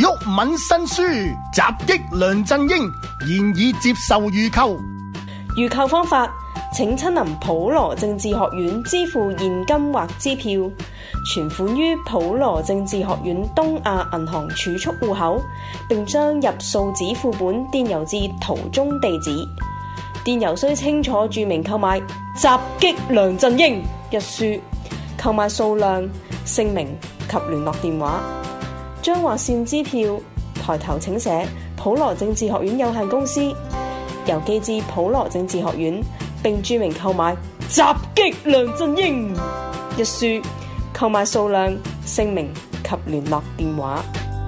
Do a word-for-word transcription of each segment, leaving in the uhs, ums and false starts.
毓民新書襲擊梁振英，現已接受預購。 預購方法，請親臨普羅政治學院支付現金或支票，存款於普羅政治學院東亞銀行儲蓄戶口，並將入數紙副本電郵至圖中地址。電郵須清楚注明購買襲擊梁振英一書，購買數量、姓名及聯絡電話。將劃線支票抬頭請寫普羅政治學院有限公司，郵寄至普羅政治學院，並注明購買襲擊梁振英一書，購買數量、姓名及聯絡電話。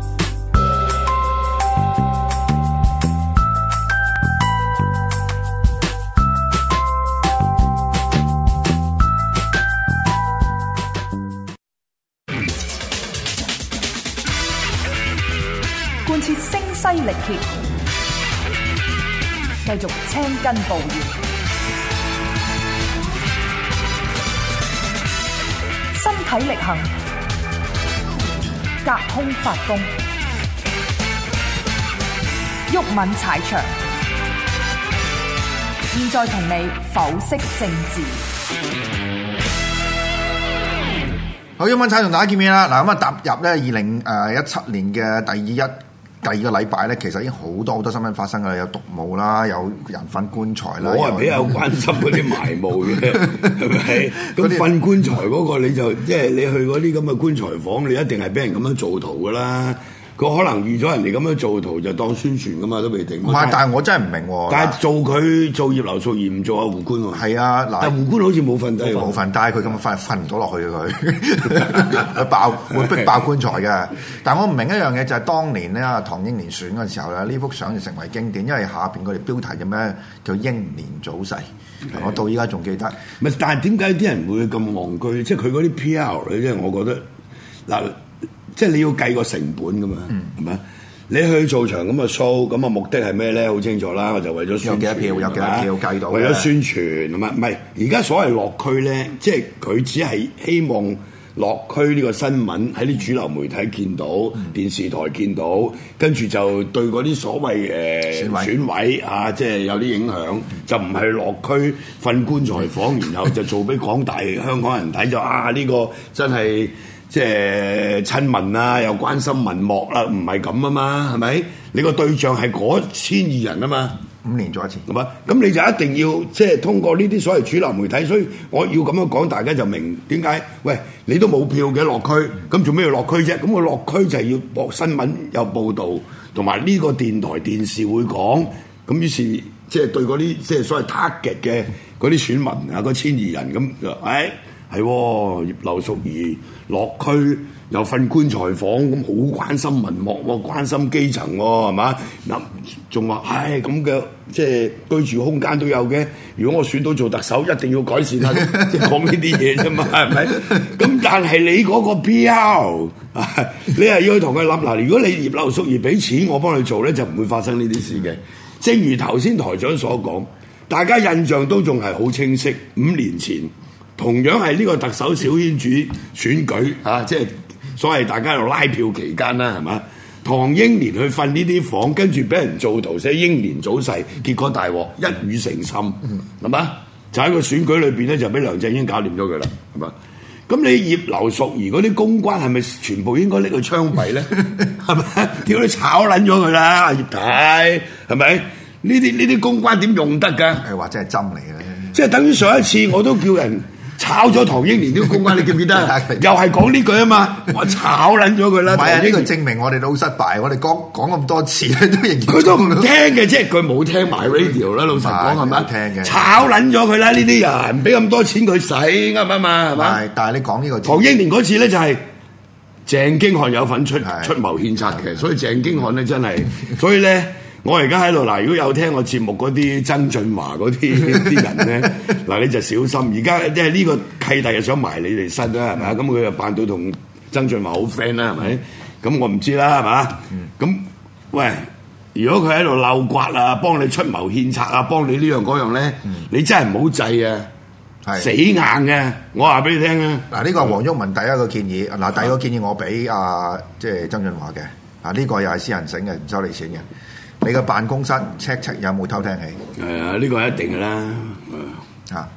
貫徹聲嘶力竭，繼續青筋暴現，身體力行，隔空發功，毓民踩場。現在同你剖析政治。 好，毓民踩同大家見面啦。嗱，咁啊踏入咧二零誒一七年嘅第二一第二個禮拜咧，其實已經好多好多新聞發生㗎啦，有毒霧啦，有人瞓棺材啦。 我係比較關心嗰啲埋墓嘅，係咪？咁瞓棺材嗰個你就即係你去嗰啲咁嘅棺材房，你一定係俾人咁樣做圖㗎啦。佢可能預咗人哋咁樣做圖就當宣傳㗎嘛，都未定。 唔係，但係我真係唔明喎。 但係做佢做葉劉淑儀唔做阿胡官喎。 係啊，嗱， 但胡官好似冇瞓低， 冇瞓低，佢咁瞓瞓唔到落去嘅佢，佢爆會逼爆棺材嘅。但係我唔明一樣嘢就係當年咧，唐英年選嗰陣時候咧，呢幅相就成為經典，因為下邊嗰條標題叫咩？叫英年早逝。我到依家仲記得。 唔係，但係點解啲人會咁戇居？即係佢嗰啲 P R 咧，即係我覺得嗱。即係你要計個成本噶嘛，係咪、嗯？你去做場咁嘅 show，咁啊目的係咩咧？好清楚啦，我就為咗宣傳， 有幾多票，有幾多票計到， 為咗宣傳，唔係唔係。而家所謂落區咧，即係佢只係希望落區呢個新聞喺啲主流媒體見到，嗯、電視台見到，跟住就對嗰啲所謂誒、呃、選委，選委啊，即係有啲影響，嗯、就唔係落區瞓棺材房，然後就做俾廣大香港人睇，就啊呢、呢個真係。即係親民啊，又關心民幕啦，唔係咁啊嘛，係咪？你個對象係嗰千二人啊嘛， 五年做一次， 係嘛？咁你就一定要即係通過呢啲所謂主流媒體，所以我要咁樣講，大家就明點解？喂，你都冇票嘅落區，咁做咩要落區啫？咁我落區就係要播新聞有報導，同埋呢個電台電視會講，咁於是即係對嗰啲即係所謂 target 嘅嗰啲選民啊，嗰千二人咁就誒。係葉劉淑儀落區又瞓棺材房，咁好關心民幕喎，關心基層喎，係嘛？嗱，仲話唉咁嘅即係居住空間都有嘅。如果我選到做特首，一定要改善下，即係講呢啲嘢啫嘛，係咪？咁但係你嗰個 P R， 你係要去同佢諗嗱。如果你葉劉淑儀俾錢我幫你做咧，就唔會發生呢啲事嘅。正如頭先台長所講，大家印象都仲係好清晰，五年前。同樣係呢個特首小圈子選舉啊，即係所謂大家喺度拉票期間啦，係嘛？唐英年去瞓呢啲房，跟住俾人做圖寫英年早逝，結果大鑊一語成讖，係嘛？就喺個選舉裏邊咧，就俾梁振英搞掂咗佢啦，係嘛？咁你葉劉淑儀嗰啲公關係咪全部應該拎去槍斃咧？係咪？屌你炒撚咗佢啦，葉太係咪？呢啲呢啲公關點用得㗎？ 係或者係針嚟嘅， 即係等於上一次我都叫人。炒咗唐英年呢個公關，你記唔記得？又係講呢句啊嘛！我炒撚咗佢啦。 唔係啊，呢個證明我哋都好失敗。我哋講講咁多次咧，都仍然佢都唔聽嘅，即係佢冇聽埋 radio 啦。老實講係咪？ 聽嘅。 炒撚咗佢啦！呢啲人俾咁多錢佢使啱唔啱啊？係嘛？ 但係你講呢個唐英年嗰次咧就係鄭經翰有份出出謀獻策嘅，所以鄭經翰咧真係，所以咧。我而家喺度嗱，如果有聽我節目嗰啲曾俊華嗰啲啲人咧，嗱你就小心。而家即係呢個契弟又想埋你哋身啦，係咪？咁佢又扮到同曾俊華好 friend 啦，係咪？咁我唔知啦，係嘛？咁、嗯、喂，如果佢喺度漏刮啊，幫你出謀獻策啊，幫你呢樣嗰樣咧，嗯、你真係唔好制啊！是死硬嘅，我話俾你聽啊！ 嗱，呢個係黃毓民第一個建議，嗱、嗯，第二個建議我俾啊，即係曾俊華嘅。 啊，呢、這個又係私人整嘅，唔收你錢嘅。你個辦公室 check check 有冇偷聽器？ 係啊，呢個係一定嘅啦。 啊，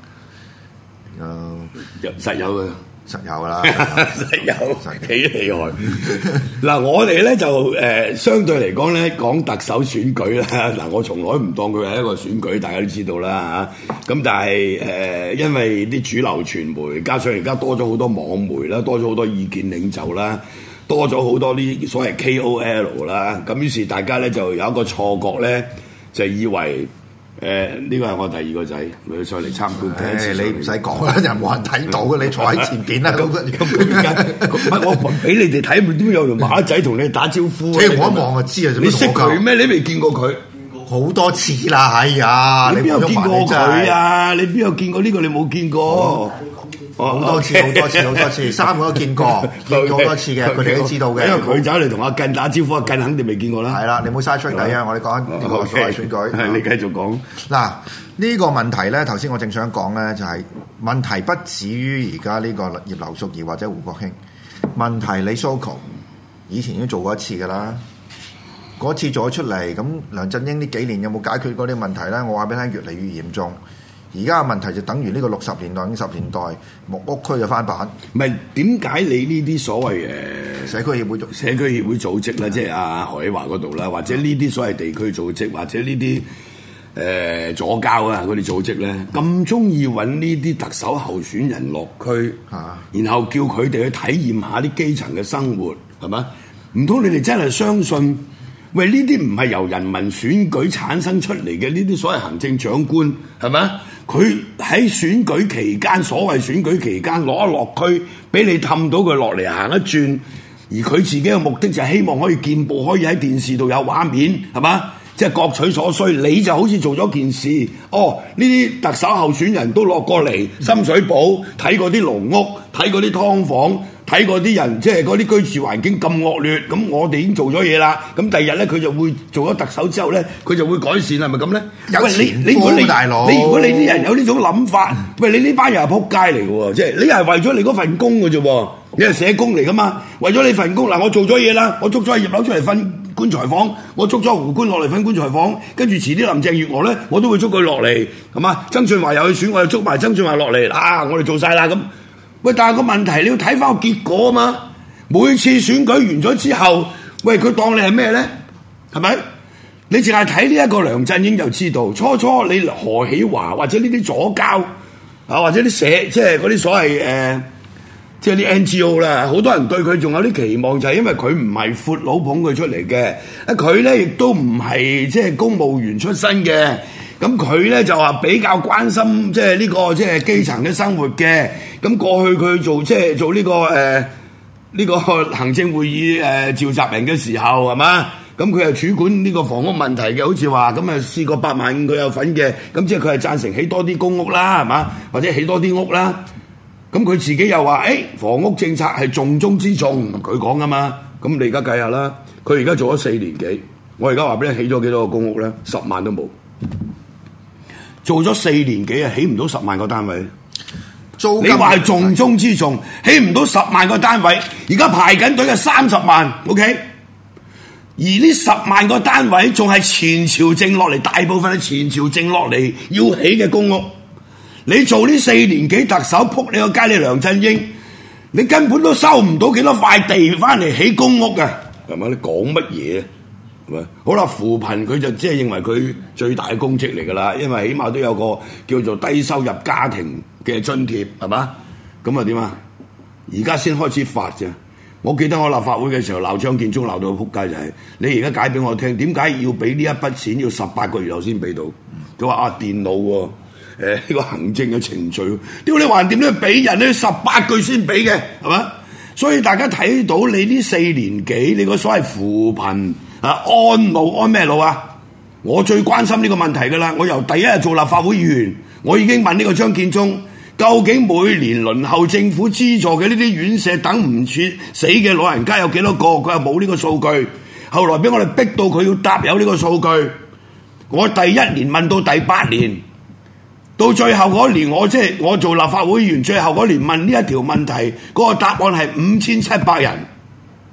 誒，實有嘅。 實有㗎啦， 實有幾厲害。嗱，我哋咧就誒、呃、相對嚟講咧講特首選舉啦。嗱，我從來唔當佢係一個選舉，大家都知道啦嚇。咁但係誒、呃，因為啲主流傳媒，加上而家多咗好多網媒啦，多咗好多意見領袖啦，多咗好多啲所謂 K O L 啦。咁於是大家咧就有一個錯覺咧，就以為。誒呢個係我第二個仔，佢上嚟參觀。 誒你唔使講啦，又冇人睇到嘅，你坐喺前邊啦。咁咁點解？唔係我唔俾你哋睇，點會有條馬仔同你打招呼？ 即係我一望就知啊！ 你識佢咩？你未見過佢？ 好多次啦，係呀！ 你邊有見過佢啊？你邊有見過呢個？你冇見過？ 好多次，好多次，好多次，三個都見過，見過好多次嘅，佢哋都知道嘅。 因為佢走嚟同阿近打招呼，阿近肯定未見過啦。 係啦，你唔好嘥出嚟啊！我哋講呢個所謂選舉。 係你繼續講。嗱， 呢個問題咧，頭先我正想講咧，就係問題不止於而家呢個葉劉淑儀或者胡國興。問題你 Soco 以前已經做過一次㗎啦，嗰次做咗出嚟，咁梁振英呢幾年有冇解決嗰啲問題咧？我話俾你聽，越嚟越嚴重。而家嘅問題就等於呢個六十年代、五十年代木屋區嘅翻版。 唔係點解你呢啲所謂誒社區協會組社區協會組織啦，即係阿何偉華嗰度啦，或者呢啲所謂地區組織，或者呢啲誒左膠啊嗰啲組織咧，咁中意揾呢啲特首候選人落區， 啊、 然後叫佢哋去體驗下啲基層嘅生活，係嘛？唔通你哋真係相信？喂，呢啲唔係由人民選舉產生出嚟嘅，呢啲所謂行政長官係咪？佢喺選舉期間，所謂選舉期間攞一落區，俾你氹到佢落嚟行一轉，而佢自己嘅目的就係希望可以見報，可以喺電視度有畫面，係嘛？即係各取所需。你就好似做咗件事，哦，呢啲特首候選人都落過嚟深水埗睇過啲籠屋，睇過啲劏房。睇嗰啲人，即係嗰啲居住環境咁惡劣，咁我哋已經做咗嘢啦。咁第二日咧，佢就會做咗特首之後咧，佢就會改善，係咪咁咧？ 有前科大佬， 你如果你啲人有呢種諗法，喂，你呢班人係撲街嚟嘅喎，即係你係為咗你嗰份工嘅啫喎，你係社工嚟噶嘛？為咗你份工，嗱，我做咗嘢啦，我捉咗葉劉出嚟瞓棺材房，我捉咗胡官落嚟瞓棺材房，跟住遲啲林鄭月娥咧，我都會捉佢落嚟，係嘛？曾俊華又去選，我又捉埋曾俊華落嚟，啊，我哋做晒啦咁。喂，但係個問題你要睇翻個結果啊嘛！每次選舉完咗之後，喂，佢當你係咩咧？係咪？你淨係睇呢一個梁振英就知道，初初你何喜華或者呢啲左膠啊，或者啲社即係嗰啲所謂誒、呃，即係啲 N G O 啦，好多人對佢仲有啲期望，就係因為佢唔係闊佬捧佢出嚟嘅，啊佢咧亦都唔係即係公務員出身嘅。咁佢咧就話比較關心即係呢個即係基層嘅生活嘅。咁過去佢做即係做呢個誒呢個行政會議誒召集人嘅時候係嘛？咁佢係主管呢個房屋問題嘅，好似話咁啊試過八萬五佢有份嘅。咁即係佢係贊成起多啲公屋啦，係嘛？或者起多啲屋啦。咁佢自己又話誒房屋政策係重中之重，佢講㗎嘛。咁你而家計下啦，佢而家做咗四年幾，我而家話俾你起咗幾多個公屋咧？十萬都冇。做咗四年幾啊，起唔到十萬個單位。 租你話係重中之重，起唔到十萬個單位，而家排緊隊嘅三十萬 ，OK？而呢十萬個單位仲係前朝剩落嚟，大部分係前朝剩落嚟要起嘅公屋。你做呢四年幾特首，撲你個街，你梁振英，你根本都收唔到幾多塊地翻嚟起公屋嘅，係咪？你講乜嘢？好啦，扶貧佢就即係認為佢最大嘅功績嚟㗎啦，因為起碼都有個叫做低收入家庭嘅津貼，係嘛？咁啊點啊？而家先開始發啫。我記得我立法會嘅時候鬧張建宗鬧到仆街就係、是，你而家解俾我聽，點解要俾呢一筆錢要十八個月後先俾到？佢話啊電腦喎、啊，誒、呃、呢、這個行政嘅程序，屌你還掂咧俾人咧十八個月先俾嘅，係嘛？所以大家睇到你呢四年幾，你個所謂扶貧。啊，安老安咩老啊？我最關心呢個問題㗎啦！我由第一日做立法會議員，我已經問呢個張建宗，究竟每年輪候政府資助嘅呢啲院舍等唔切死嘅老人家有幾多個？佢又冇呢個數據。後來俾我哋逼到佢要答有呢個數據。我第一年問到第八年，到最後嗰年我即係我做立法會議員，最後嗰年問呢一條問題，嗰、嗰個答案係五千七百人。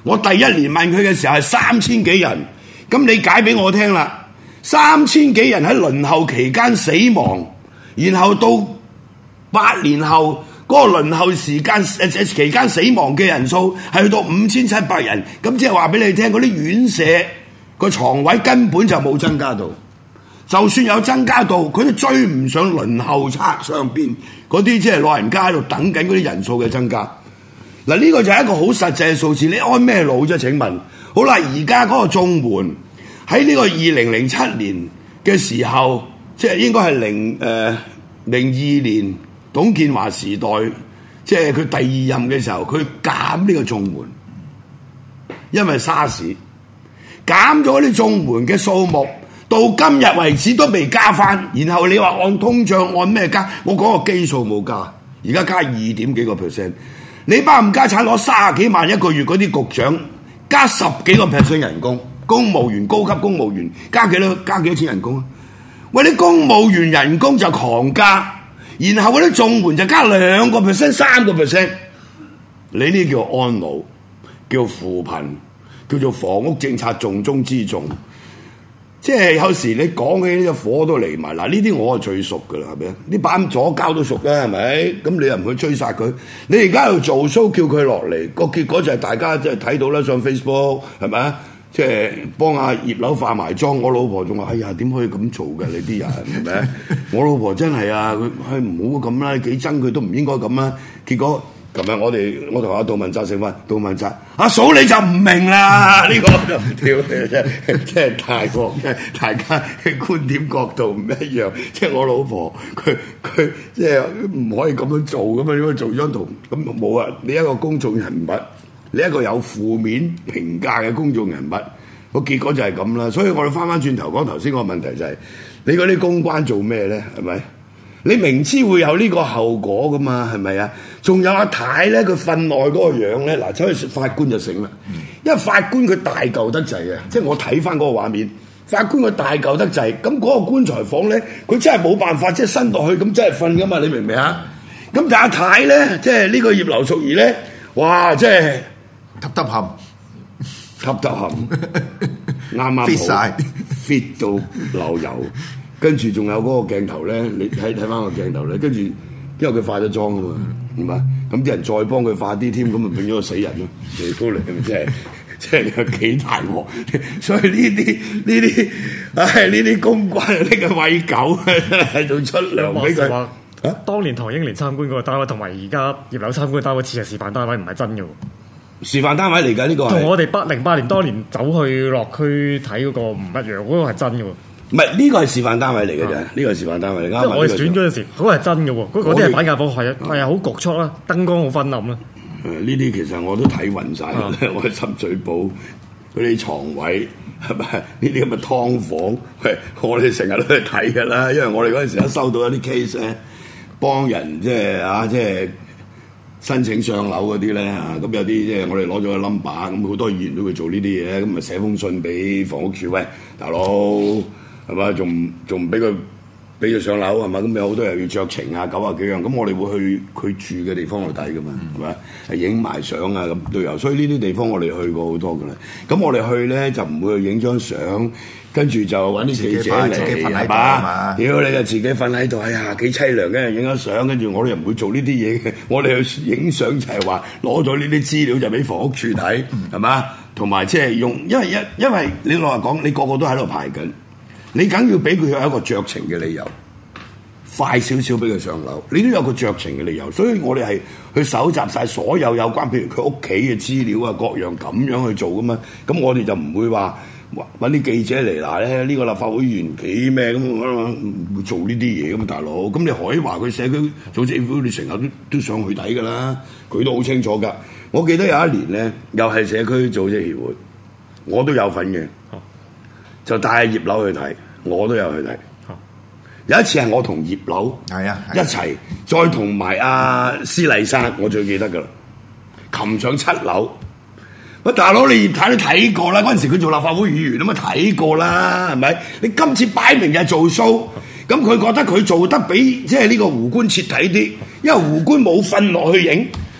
我第一年問佢嘅時候係三千幾人，咁你解俾我聽啦，三千幾人喺輪候期間死亡，然後到八年後嗰、那個輪候時間誒期間死亡嘅人數係去到五千七百人，咁即係話俾你聽，嗰啲院舍個床位根本就冇增加到，就算有增加到，佢都追唔上輪候冊上邊嗰啲即係老人家喺度等緊嗰啲人數嘅增加。嗱，呢個就係一個好實際嘅數字，你安咩腦啫？請問，好啦，而家嗰個綜援喺呢個二零零七年嘅時候，即係應該係零誒零二年董建華時代，即係佢第二任嘅時候，佢減呢個綜援，因為沙士減咗啲綜援嘅數目，到今日為止都未加翻。然後你話按通脹按咩加？我講個基數冇加，而家加二點幾個 percent。你班冚家產攞三十幾萬一個月嗰啲局長，加十幾個 percent 人工，公務員高級公務員加幾多加幾多錢人工啊？喂，啲公務員人工就狂加，然後嗰啲綜援就加兩個 percent、三個 percent， 你呢叫安老，叫扶貧，叫做房屋政策重中之重。即係有時你講起呢個火都嚟埋，嗱呢啲我係最熟噶啦，係咪？呢班左膠都熟啦，係咪？咁你又唔去追殺佢？你而家喺度做 show 叫佢落嚟，個結果就係大家即係睇到啦，上 Facebook 係咪啊？即係幫阿葉劉化埋妝，我老婆仲話：哎呀，點可以咁做嘅？你啲人係咪？我老婆真係啊，佢係唔好咁啦，幾憎佢都唔應該咁啦。結果琴日我哋我同阿杜汶澤食飯，杜汶澤阿嫂你就唔明啦，呢、這個就屌你真即係大鑊，即係大家嘅觀點角度唔一樣。即係我老婆佢佢即係唔可以咁樣做噶嘛，應該做張圖咁冇啊！你一個公眾人物，你一個有負面評價嘅公眾人物，個結果就係咁啦。所以我哋翻翻轉頭講頭先個問題就係、是、你嗰啲公關做咩咧？係咪？你明知會有呢個後果噶嘛，係咪啊？仲有阿太咧，佢份內嗰個樣咧，嗱，走去法官就醒啦，因為法官佢大嚿得滯啊，即係我睇翻嗰個畫面，法官佢大嚿得滯，咁嗰個棺材房咧，佢真係冇辦法即係伸落去，咁真係瞓噶嘛，你明唔明啊？咁但阿太咧，即係呢個葉劉淑儀咧，哇，即係揼揼冚， 揼揼冚，啱啱 fit 晒 fit 到流油。跟住仲有嗰個鏡頭咧，你睇睇翻個鏡頭咧，跟住因為佢化咗妝啊嘛，係嘛？咁啲人再幫佢化啲添，咁咪變咗個死人咯。你高嚟咁即係即係有幾大鑊？所以呢啲呢啲唉呢啲公關呢個餵狗喺度出糧俾佢。 啊！當年唐英年參觀嗰個單位，同埋而家葉劉參觀嘅單位，似係示範單位，唔係真嘅喎。 示範單位嚟㗎呢個。同我哋八零八年當年走去落區睇嗰個唔一樣，嗰、嗰個係真嘅喎。唔係呢個係示範單位嚟嘅啫，呢個係示範單位嚟。啱。 即係我哋選嗰陣時，嗰、嗰個係真嘅喎，嗰啲係板間房，係係好局促啦，燈光好昏暗啦。 誒呢啲其實我都睇暈晒，啊、我喺深水埗嗰啲床位係咪？呢啲咁嘅劏房，係我哋成日都去睇㗎啦。因為我哋嗰陣時一收到一啲 case 咧，幫人即係啊，即係申請上樓嗰啲咧嚇，咁有啲即係我哋攞咗個 number，咁好多議員都會做呢啲嘢，咁咪寫封信俾房屋署，喂，大佬。係嘛？仲仲唔俾佢俾佢上樓係嘛？咁有好多人要酌情啊，九啊幾樣。咁我哋會去佢住嘅地方去睇噶嘛？係咪？係影埋相啊咁都有。所以呢啲地方我哋去過好多噶啦。咁我哋去咧就唔會去影張相，跟住就揾啲記者嚟係嘛？屌你就自己瞓喺度，哎呀幾凄涼嘅，影咗相，跟住我哋又唔會做呢啲嘢嘅。我哋去影相就係話攞咗呢啲資料就俾房屋處睇係嘛？同埋即係用，因為因因為你老實講，你個個都喺度排緊。你梗要俾佢有一個酌情嘅理由，快少少俾佢上樓，你都有個酌情嘅理由，所以我哋係去搜集晒所有有關，譬如佢屋企嘅資料啊，各樣咁樣去做噶嘛。咁我哋就唔會話揾啲記者嚟嗱咧，呢個立法會議員幾咩咁，唔會做呢啲嘢噶嘛，大佬。咁你海華佢社區組織，你成日都都上去睇噶啦，佢都好清楚噶。我記得有一年咧，又係社區組織協會，我都有份嘅，就帶葉劉去睇。我都有去睇，有一次係我同葉劉係啊一齊，再同埋阿施麗珊，我最記得噶啦，擒上七樓。喂，大佬你葉太都睇過啦，嗰陣時佢做立法會議員啊嘛，睇過啦，係咪？你今次擺明就係做 show，咁佢覺得佢做得比即係呢個胡官徹底啲，因為胡官冇瞓落去影，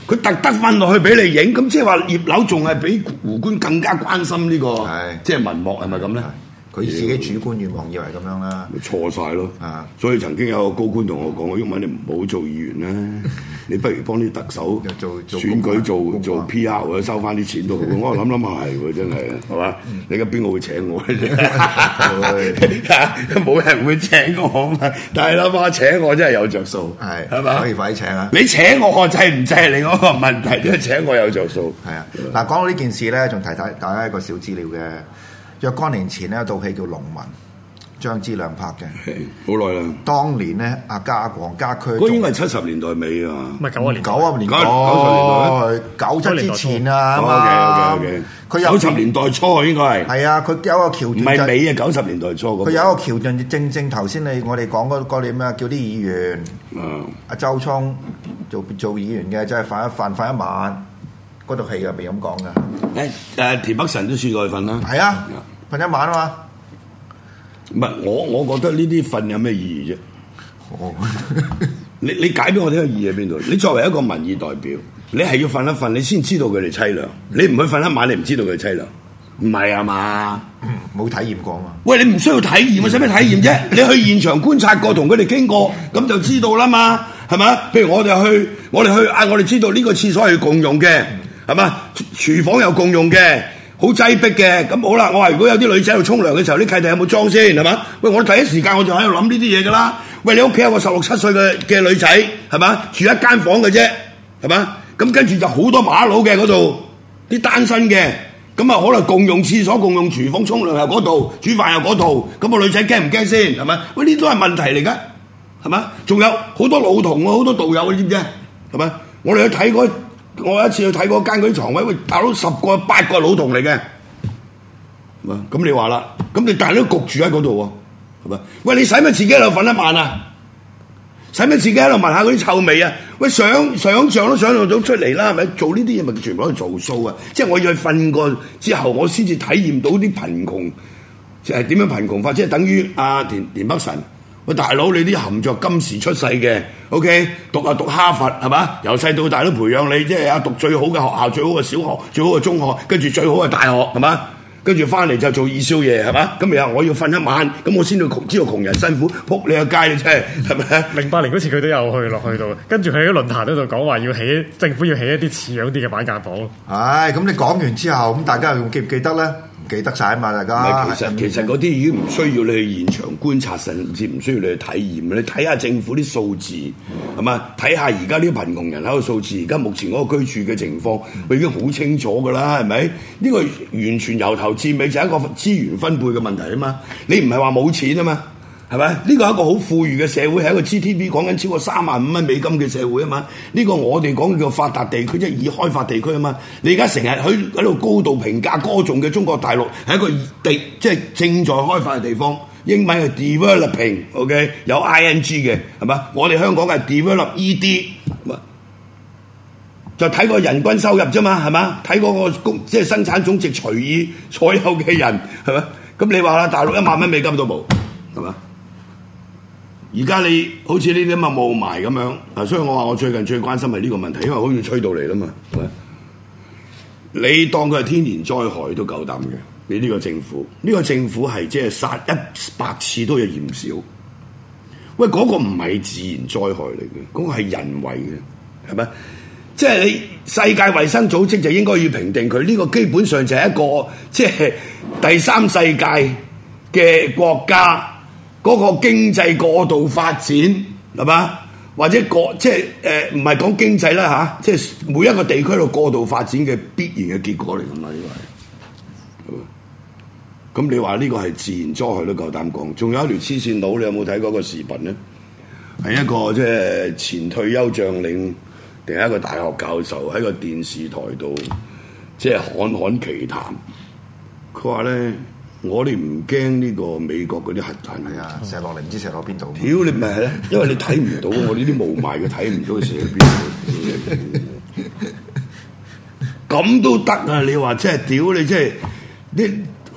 佢特登瞓落去俾你影，咁即係話葉劉仲係比胡官更加關心呢、這個， 係即係文幕係咪咁咧？ 佢自己主觀願望以為咁樣啦， 咪錯晒咯。 啊， 所以曾經有個高官同我講：我毓民你唔好做議員啦，你不如幫啲特首做做選舉做公做 P R 或者收翻啲錢都好。我諗諗下係喎，真係係嘛？你而家邊個會請我？冇人會請我嘛。但係諗下請我真係有着數， 係係嘛？ 可以快啲請啊！ 你請我我制唔制係另外一個問題，因為請我有着數。 係啊，嗱講到呢件事咧，仲提提大家一個小資料嘅。若干年前呢，有套戲叫《農民》，張之亮拍嘅， 好耐啦。 當年咧，阿家黃家駒， 嗰應該係七十年代尾啊， 唔係九啊年九啊年代，九十年代，九七之前啊嘛。 O K O K， 佢有九十年代初應該係。 係啊，佢有一個橋段， 唔係尾啊，九十年代初嗰。 佢有一個橋段，正正頭先你我哋講嗰嗰啲咩，叫啲議員，阿周聰做做議員嘅，即係瞓一瞓瞓一晚。嗰套戲入邊咁講噶， 誒誒田北辰都試過去瞓啦， 係啊，瞓一晚啊嘛。 唔係我我覺得呢啲瞓有咩意義啫？ 哦， 你你解俾我聽個意義喺邊度？你作為一個民意代表，你係要瞓一瞓，你先知道佢哋凄涼。你唔去瞓一晚，你唔知道佢哋凄涼。唔係啊嘛， 冇體驗過嘛。 喂，你唔需要體驗啊，使咩體驗啫？你去現場觀察過，同佢哋傾過，咁就知道啦嘛，係咪？譬如我哋去，我哋去啊，我哋知道呢個廁所係共用嘅。係嘛？廚房有共用嘅，好擠迫嘅。咁好啦，我話如果有啲女仔喺度沖涼嘅時候，啲契弟有冇裝先？係嘛？喂，我第一時間我就喺度諗呢啲嘢㗎啦。喂，你屋企有個十六七歲嘅嘅女仔，係嘛？住一間房嘅啫，係嘛？咁跟住就好多馬佬嘅嗰度，啲單身嘅，咁啊可能共用廁所、共用廚房、沖涼又嗰度，煮飯又嗰度，咁個女仔驚唔驚先？係咪？喂，呢都係問題嚟㗎，係嘛？仲有好多老童喎，好多道友，你知唔知？係咪？我哋去睇嗰。我有一次去睇嗰間嗰啲床位，喂，大佬十個八個老童嚟嘅，咁你話啦，咁你大佬焗住喺嗰度喎，係咪？喂，你使乜自己喺度瞓一晚啊？使乜自己喺度聞下嗰啲臭味啊？喂，想想像都想像到出嚟啦，係咪？做呢啲嘢咪全部都係做數啊！即係我要去瞓過之後，我先至體驗到啲貧窮，即係點樣貧窮法？即係等於阿田田北辰。喂，大佬，你啲含着金時出世嘅 ，OK， 讀啊讀哈佛係嘛？由細到大都培養你，即係啊讀最好嘅學校、最好嘅小學、最好嘅中學，跟住最好嘅大學係嘛？跟住翻嚟就做二少爺係嘛？咁然後我要瞓一晚，咁我先到知道窮人辛苦，撲你個街你真係係咪？ 零八年嗰次佢都有去落去到，跟住佢喺論壇嗰度講話要起政府要起一啲似樣啲嘅板間房。 唉，咁你講完之後，咁大家仲記唔記得咧？記得晒啊嘛，大家。 其實其實嗰啲已經唔需要你去現場觀察，甚至唔需要你去體驗。你睇下政府啲數字係嘛？睇下而家啲貧窮人口嘅數字，而家目前嗰個居住嘅情況，佢已經好清楚㗎啦，係咪？呢個完全由頭至尾就係一個資源分配嘅問題啊嘛。你唔係話冇錢啊嘛？係咪？呢個係一個好富裕嘅社會，係一個 G D P 講緊超過三萬五蚊美金嘅社會啊嘛。呢個我哋講嘅叫發達地區，即係已開發地區啊嘛。你而家成日喺喺度高度評價歌頌嘅中國大陸係一個地，即係正在開發嘅地方。英文係 developing，OK， 有 I N G 嘅係嘛？我哋香港係 develop E D，就睇個人均收入啫嘛，係嘛？睇嗰個工即係生產總值除以所有嘅人係嘛？咁你話啦，大陸一萬蚊美金都冇係嘛？而家你好似呢啲咁嘅霧霾咁樣，啊，所以我話我最近最關心係呢個問題，因為好似吹到嚟啦嘛，係咪？你當佢係天然災害都夠膽嘅，你呢個政府，呢、呢個政府係即係殺一百次都有嫌少。喂，嗰、嗰個唔係自然災害嚟嘅，嗰、嗰個係人為嘅，係咪？即係你世界衛生組織就應該要評定佢呢、呢個基本上就係一個即係第三世界嘅國家。嗰個經濟過度發展係嘛？或者過即係誒唔係講經濟啦嚇、啊，即係每一個地區度過度發展嘅必然嘅結果嚟㗎嘛？呢個係，咁你話呢個係自然災害都夠膽講。仲有一條黐線佬，你有冇睇嗰個視頻咧？係一個即係前退休將領定係一個大學教授喺個電視台度即係侃侃其談。佢話咧。我哋唔驚呢個美國嗰啲核彈， 係啊，射落嚟唔知射落邊度。 屌你咪係咧，因為你睇唔到，我呢啲霧霾嘅睇唔到佢射喺邊度。咁都得啊！你話即係屌你即係你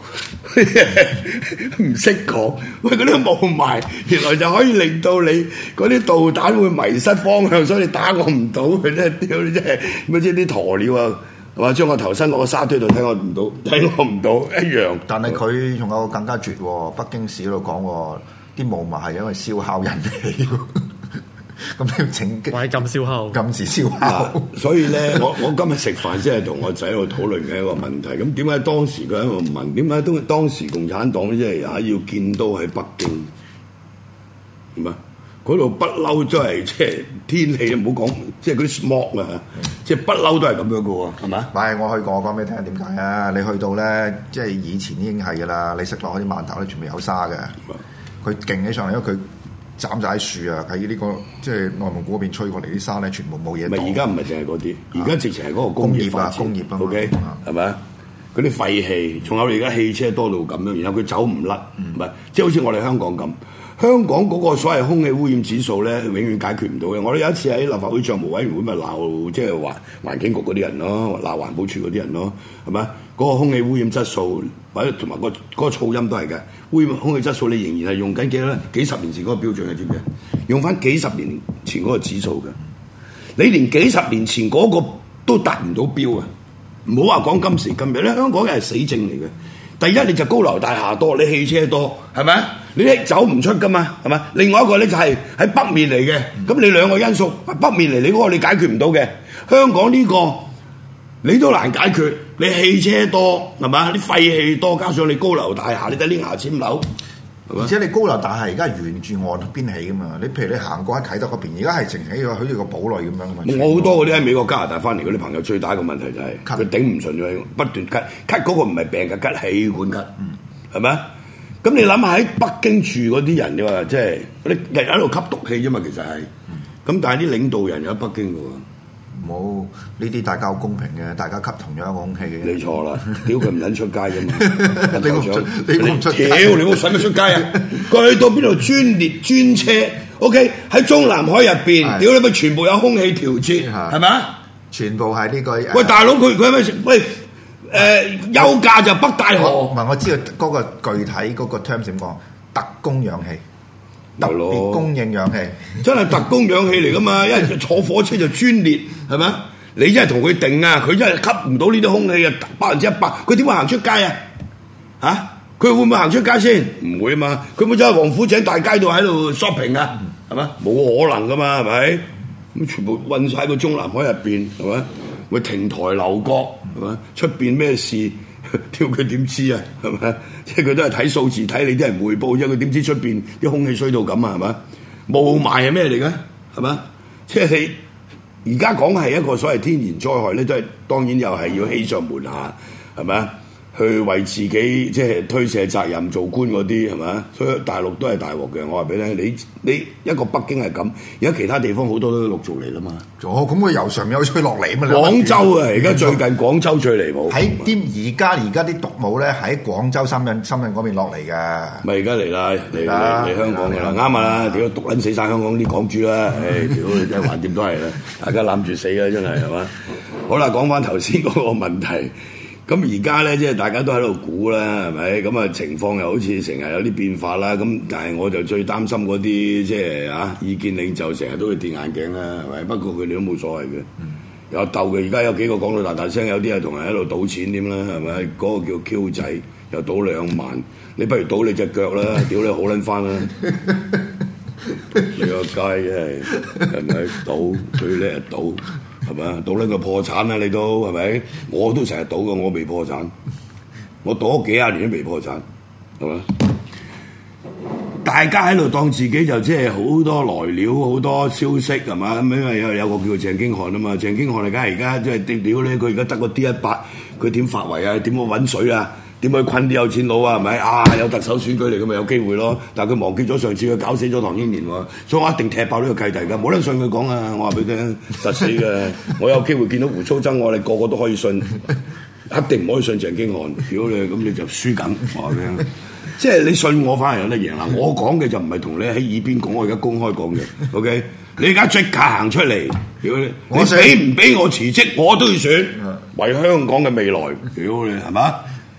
唔識講，喂嗰啲霧霾，原來就可以令到你嗰啲導彈會迷失方向，所以你打我唔到佢真係屌你真係乜即係啲鴕鳥啊，係嘛？將個頭伸落個沙堆度睇我唔到，睇我唔到一樣。 但係佢仲有個更加絕喎，北京市嗰度講喎，啲霧霾係因為燒烤引起。咁你要整或者禁燒烤， 禁止燒烤。 所以咧，我我今日食飯先係同我仔喺度討論嘅一個問題。咁點解當時佢喺度問？點解當當時共產黨即係啊要見到喺北京？點啊？嗰度不嬲都係即係天氣，唔好講即係嗰啲 smog 啊，即係不嬲都係咁樣嘅喎，係咪？ 唔係，我去過，我講俾你聽點解啊？你去到咧，即係以前已經係嘅啦。你食落去啲饅頭咧，全部有沙嘅。佢勁起上嚟，因為佢。斬晒喺樹啊！喺呢、這個即係內蒙古嗰邊吹過嚟啲沙咧，全部冇嘢。唔係而家唔係淨係嗰啲，而家直情係嗰個工業發展。工業啊，工業啊 OK 係咪啊？嗰啲廢氣，仲有你而家汽車多到咁樣，然後佢走唔甩，唔係、嗯、即係好似我哋香港咁。香港嗰個所謂空氣污染指數咧，永遠解決唔到嘅。我哋有一次喺立法會帳務委員會咪鬧，即係環環境局嗰啲人咯，鬧環保署嗰啲人咯，係咪？嗰、那個空氣污染質素或者同埋、那個嗰、那個噪音都係嘅。污染空氣質素你仍然係用緊幾多咧？幾十年前嗰個標準嘅，知唔知？用翻幾十年前嗰個指數嘅，你連幾十年前嗰個都達唔到標啊！唔好話講今時今日咧，香港嘅係死症嚟嘅。第一，你就高樓大廈多，你汽車多，係咪？你走唔出噶嘛，係咪？另外一個咧就係喺北面嚟嘅，咁、嗯、你兩個因素，北面嚟你嗰個你解決唔到嘅，香港呢、這個你都難解決。你汽車多係嘛？啲廢氣多，加上你高樓大廈，你睇啲牙籤樓， 而且你高樓大廈而家係沿住岸邊起噶嘛？你譬如你行過喺啟德嗰邊，而家係成起個好似個堡壘咁樣噶嘛？ 我好多嗰啲喺美國加拿大翻嚟嗰啲朋友，最大一個問題就係、是、佢咳頂唔順咗，不斷咳，咳嗰個唔係病嘅咳，氣管咳，係咪？咁你諗下喺北京住嗰啲人，你話即係嗰啲日日喺度吸毒氣啫嘛，其實係。咁但係啲領導人有喺北京嘅喎。 冇呢啲大家好公平嘅，大家吸同樣一個空氣嘅。 你錯啦，屌佢唔撚出街啫嘛！ 你唔出，你唔出， 屌你冇使乜出街啊！佢去到邊度專列專車 ，OK 喺中南海入邊，屌你咪全部有空氣調節，係咪啊？ 全部係呢個。 喂，大佬佢佢係咪食？喂，誒休假就北大河。 唔係，我知道嗰個具體嗰個 term 點講，特供氧氣。特別供應氧氣， 真係特供氧氣嚟噶嘛？因為坐火車就專列，係咪？你真係同佢定啊！佢真係吸唔到呢啲空氣啊，百分之一百。佢點會行出街啊？嚇、啊！佢會唔會行出街先？唔會啊嘛！佢會走喺王府井大街度喺度 shopping 啊？係咪？冇可能噶嘛？係咪？咁全部運晒喺個中南海入邊，係咪？會亭台樓閣，係咪？出邊咩事？屌佢點知啊？係咪？即係佢都係睇數字，睇你啲人匯報啫。佢點知出邊啲空氣衰到咁啊？係咪？霧霾係咩嚟嘅？係咪？即係你而家講係一個所謂天然災害咧，都係當然又係要欺上瞞下，係咪？去為自己即係推卸責任做官嗰啲係咪？所以大陸都係大鑊嘅。我話俾你聽，你你一個北京係咁，而家其他地方好多都陸續嚟啦嘛。 哦，咁佢由上面有吹落嚟嘛？ 廣州啊，而家最近廣州最離譜。 喺啲而家而家啲毒霧咧喺廣州、深圳、深圳嗰邊落嚟㗎。 咪而家嚟啦，嚟嚟嚟香港㗎啦，啱啊啦！屌毒撚死晒香港啲港豬啦，唉屌你真係橫掂都係啦，大家攬住死啦，真係係嘛？好啦，講翻頭先嗰個問題。咁而家咧，即係大家都喺度估啦，係咪？咁啊情況又好似成日有啲變化啦。咁但係我就最擔心嗰啲即係啊意見領袖成日都會跌眼鏡啦，係咪？不過佢哋都冇所謂嘅，嗯、有鬥嘅。而家有幾個講到大大聲，有啲係同人喺度賭錢點啦，係咪？嗰、嗰個叫 Q 仔，又賭兩萬，你不如賭你隻腳啦，屌你好撚翻啦！你個街真係人喺賭，最叻係賭。係咪啊？賭撚個破產啊！你都係咪？我都成日賭嘅，我未破產。我賭咗幾廿年都未破產，係咪？大家喺度當自己就即係好多來料、好多消息係嘛？咁因為有有個叫鄭經翰啊嘛，鄭經翰而家而家即係點屌咧？佢而家得個 D 一百，佢點發圍啊？點去揾水啊？點去困啲有錢佬啊？係咪啊？有特首選舉嚟嘅咪有機會咯？但係佢忘記咗上次佢搞死咗唐英年喎，所以我一定踢爆呢個契弟㗎，冇人信佢講啊！我話俾你聽，實死嘅。我有機會見到胡鬚曾，我哋個個都可以信，一定唔可以信鄭經翰。屌你，咁你就輸緊。我話俾你聽，即係你信我反而有得贏啦。我講嘅就唔係同你喺耳邊講，我而家公開講嘅。OK， 你而家即刻行出嚟，屌你！你俾唔俾我辭職，我都要選，為香港嘅未來。屌你係嘛？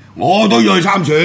我都要去參選。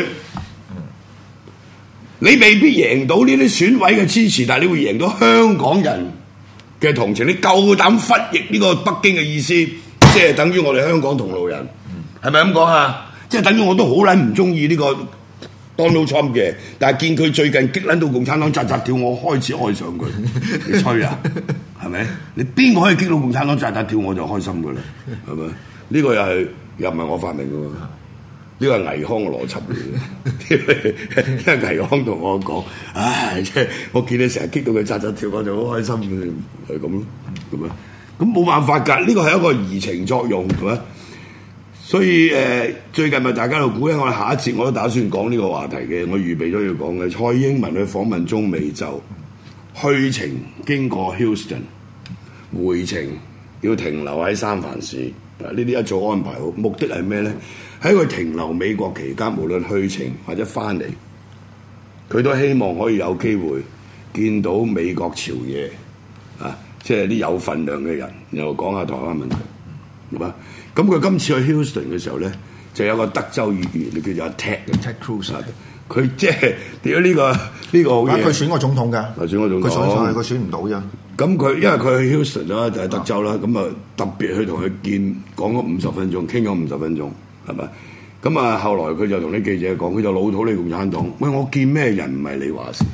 你未必贏到呢啲選委嘅支持，但係你會贏到香港人嘅同情。你夠膽忽譯呢個北京嘅意思，即係等於我哋香港同路人，係咪咁講啊？即係等於我都好撚唔中意呢個 Donald Trump 嘅，但係見佢最近激撚到共產黨扎扎跳，我開始愛上佢。你吹啊？係咪？你邊個可以激到共產黨扎扎跳，我就開心噶啦，係咪？呢、這個又係又唔係我發明嘅喎。呢個係倪匡嘅邏輯嚟嘅，因為倪匡同我講，唉，即係我見你成日激到佢扎扎跳，我就好開心嘅，係咁咯，咁啊，咁冇辦法㗎，呢個係一個移情作用，係咪？所以誒、呃，最近咪大家喺度估咧，我哋下一節我都打算講呢個話題嘅，我預備咗要講嘅。蔡英文去訪問中美洲，去程經過 Houston， 回程要停留喺三藩市，呢啲一早安排好，目的係咩咧？喺佢停留美國期間，無論去程或者翻嚟，佢都希望可以有機會見到美國朝野啊，即係啲有份量嘅人，然後講下台灣問題，係嘛？咁佢今次去 Houston 嘅時候咧，就有個德州議員，你叫做 Ted Ted Cruz，佢即係點解呢個呢、呢個好嘢？ 佢選過總統㗎， 選過總統，佢選佢選唔到啫。咁佢因為佢去 Houston 啦，就係德州啦，咁啊特別去同佢見，講咗五十分鐘，傾咗五十分鐘。係咪？咁啊，後來佢就同啲記者講，佢就老土你共產黨。喂，我見咩人唔係你話事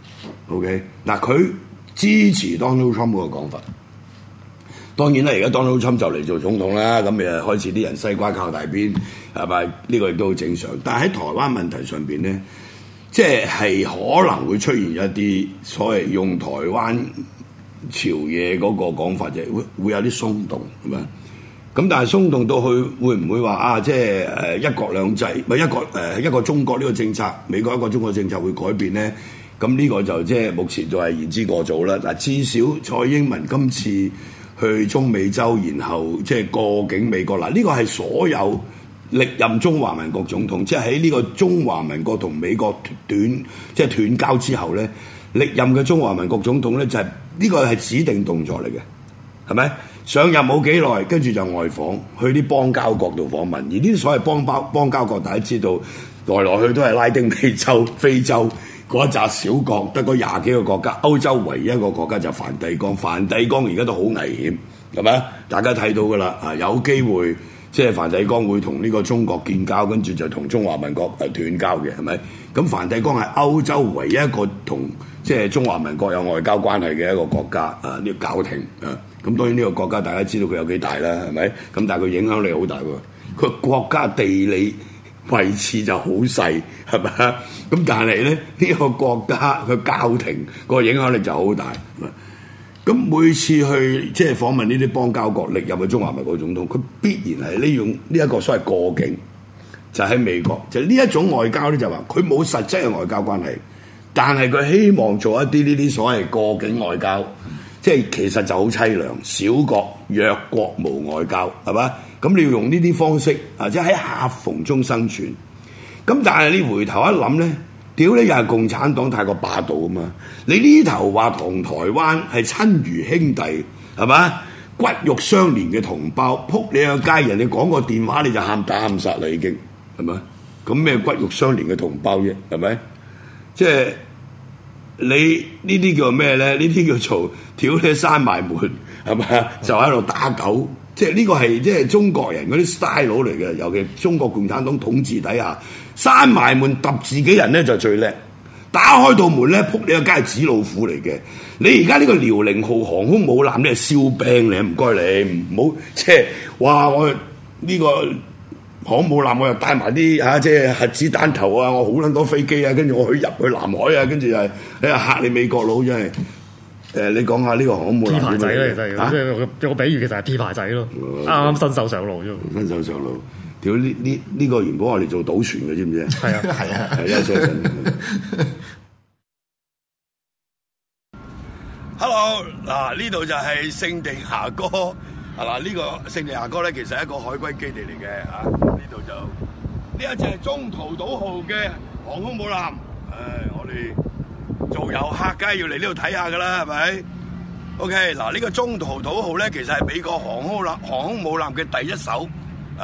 ？OK， 嗱，佢支持 Donald Trump 嗰個講法。當然啦，而家 Donald Trump 就嚟做總統啦，咁誒開始啲人西瓜靠大邊，係咪？呢、這個亦都好正常。但係喺台灣問題上邊咧，即係係可能會出現一啲所謂用台灣朝野嗰個講法，就係會會有啲鬆動，係咪？咁但係鬆動到去會唔會話啊？即係誒一國兩制，唔係一個誒、呃、一個中國呢個政策，美國一個中國政策會改變咧？咁呢個就即係目前就係言之過早啦。嗱，至少蔡英文今次去中美洲，然後即係過境美國，嗱、這、呢個係所有歷任中華民國總統，即係喺呢個中華民國同美國斷即係斷交之後咧，歷任嘅中華民國總統咧就係、是、呢、這個係指定動作嚟嘅，係咪？上任冇幾耐，跟住就外訪，去啲邦交國度訪問。而呢啲所謂邦交邦交國，大家知道來來去都係拉丁美洲、非洲嗰一紮小國，得嗰廿幾個國家。歐洲唯一一個國家就梵蒂岡，梵蒂岡而家都好危險，係咪？大家睇到㗎啦，啊有機會即係梵蒂岡會同呢個中國建交，跟住就同中華民國誒斷交嘅，係咪？咁梵蒂岡係歐洲唯一一個同即係中華民國有外交關係嘅一個國家，啊呢、這個教廷啊。咁當然呢個國家大家知道佢有幾大啦，係咪？咁但係佢影響力好大喎。佢國家地理位置就好細，係咪？咁但係咧呢、呢個國家佢教廷個影響力就好大。咁每次去即係訪問呢啲邦交國歷任嘅中華民國總統，佢必然係利用呢一個所謂過境，就喺、是、美國。就呢、是、一種外交咧，就話佢冇實質嘅外交關係，但係佢希望做一啲呢啲所謂過境外交。即係其實就好凄涼，小國弱國無外交，係嘛？咁你要用呢啲方式，或者喺夾縫中生存。咁但係你回頭一諗咧，屌你又係共產黨太過霸道啊嘛！你呢頭話同台灣係親如兄弟，係嘛？骨肉相連嘅同胞，撲你個街，人哋講個電話你就喊打喊殺啦，已經係咪？咁咩骨肉相連嘅同胞啫？係咪？即係。你呢啲叫咩咧？呢啲叫做屌你閂埋門，係咪？就喺度打狗，即係呢個係即係中國人嗰啲 style 嚟嘅。尤其中國共產黨統治底下，閂埋門揼自己人咧就最叻。打開道門咧，撲你個街係紙老虎嚟嘅。你而家呢個遼寧號航空母艦咧係燒兵嚟，唔該你唔好即係哇！我呢、呢個。航母艦我又帶埋啲嚇，即係核子彈頭啊！我好撚多飛機啊，跟住我去入去南海啊，跟住又你嚇你美國佬真係誒！你講下呢個航母艦 P 牌仔咧，其實即係個比喻其實係 P 牌仔咯，啱啱新手上路啫。 新手上路，屌呢呢呢個原本我哋做賭船嘅，知唔知啊？係啊，係啊，係啊，相信。Hello，嗱呢度就係聖地牙哥。啊嗱，呢個聖地牙哥咧，其實係一個海軍基地嚟嘅，啊呢度就呢一隻係中途島號嘅航空母艦，誒我哋做遊客梗係要嚟呢度睇下噶啦，係咪 ？OK，嗱呢個中途島號咧，其實係美國航空艦航空母艦嘅第一艘，啊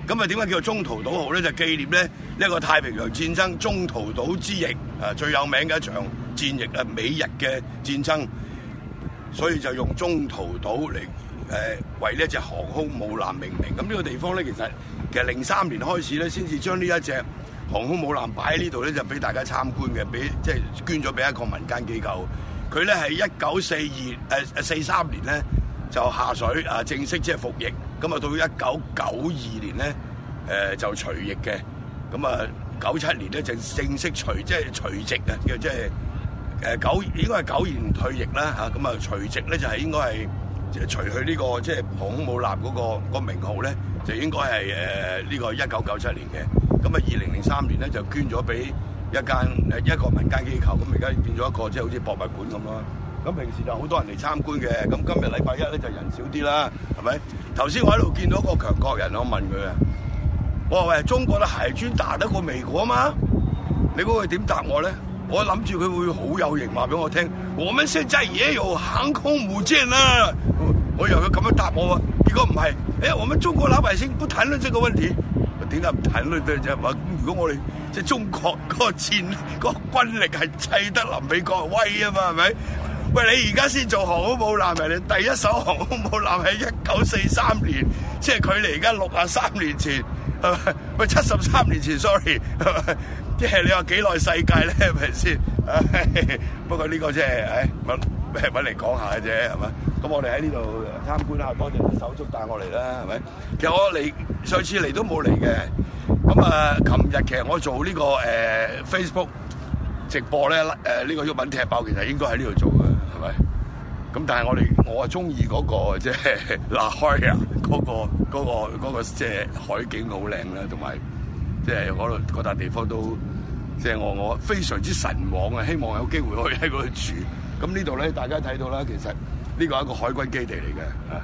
咁啊點解叫做中途島號咧？就紀念咧呢一個太平洋戰爭中途島之役啊，最有名嘅一場戰役啊，美日嘅戰爭，所以就用中途島嚟誒為呢一隻航空母艦命名。咁呢個地方咧，其實其實零三年開始咧，先至將呢一隻航空母艦擺喺呢度咧，就俾大家參觀嘅，俾即係捐咗俾一個民間機構。佢咧係一九四二誒誒四三年咧就下水啊，正式即係服役。咁啊到一九九二年咧誒、呃、就除役嘅。咁啊九七年咧就正式除即係除籍啊，叫即係誒九應該係九年退役啦嚇。咁啊除籍咧就係應該係即係除去呢、這個即係航空母艦嗰、那個那個名號咧，就應該係誒呢個一九九七年嘅。咁啊，二零零三年咧就捐咗俾一間誒一個民間機構，咁而家變咗一個即係好似博物館咁咯。咁平時就好多人嚟參觀嘅，咁今日禮拜一咧就人少啲啦，係咪？頭先我喺度見到個強國人，我問佢啊，我話喂，中國嘅海軍打得過美國嗎？你估佢點答我咧？我諗住佢會好有型話俾我聽，我們現在也有航空母艦啦。我以為佢咁樣答我喎，結果唔係，誒，我們中國老百姓不談論這個問題。點解唔談論對啫？話如果我哋即係中國嗰個戰嗰、嗰個軍力係砌得林美國威啊嘛，係咪？喂，你而家先做航空母艦，人哋第一艘航空母艦喺一九四三年，即係距離而家六十三年前，係咪？喂，七十三年前 ，sorry， 即係你話幾耐世界咧？係咪先？不過呢個即係誒揾揾嚟講下嘅啫，係咪？咁我哋喺呢度參觀下，多謝手足帶我嚟啦，係咪？其實我嚟上次嚟都冇嚟嘅，咁啊，琴日其實我做呢、這個誒、呃、Facebook 直播咧，誒、呃、呢、這個毓民踢爆其實應該喺呢度做嘅，係咪？咁但係我哋我啊中意嗰個即係嗱開啊，嗰、那個嗰、那個嗰、那個即係海景好靚啦，同埋即係嗰度嗰笪地方都即係我我非常之神往啊！希望有機會可以喺嗰度住。咁呢度咧，大家睇到啦，其實呢個係一個海軍基地嚟嘅啊。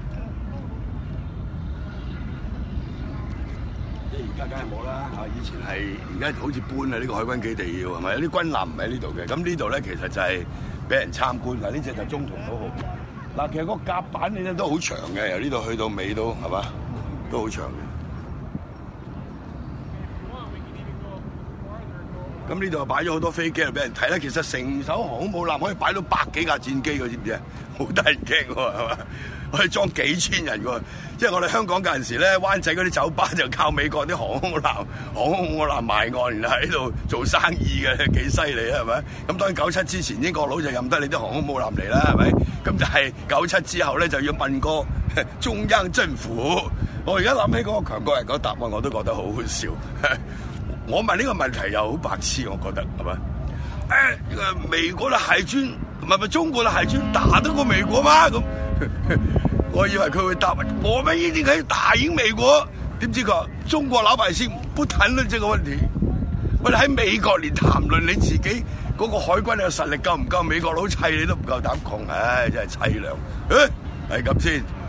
即係而家梗係冇啦嚇，以前係而家好似搬啊呢個海軍基地要係咪？有啲軍艦唔喺呢度嘅。咁呢度咧其實就係俾人參觀㗎。呢隻就係中途島號。嗱，其實嗰個甲板你咧都好長嘅，由呢度去到尾都係嘛，都好長嘅。咁呢度擺咗好多飛機嚟俾人睇啦。其實成艘航空母艦可以擺到百幾架戰機嘅，知唔知啊？好得人驚喎，係嘛？可以裝幾千人喎。即係我哋香港嗰陣時咧，灣仔嗰啲酒吧就靠美國啲航空母艦、航空母艦埋岸，然後喺度做生意嘅，幾犀利啊？係咪？咁當然九七之前英國佬就任得你啲航空母艦嚟啦，係咪？咁就係九七之後咧，就要問過中央政府。我而家諗起嗰個強國人嗰答案，我都覺得好好笑。我問呢個問題又好白痴，我覺得係咪？誒、哎，美國嘅海軍唔係咪中國嘅海軍打得過美國嗎？咁我以為佢會答，我們一定可以打贏美國。點知佢話中國老百姓不談論這個問題。喂，你喺美國連談論你自己嗰個海軍嘅實力夠唔夠美國佬砌，你都唔夠膽講，唉、哎，真係凄涼。誒，係咁先。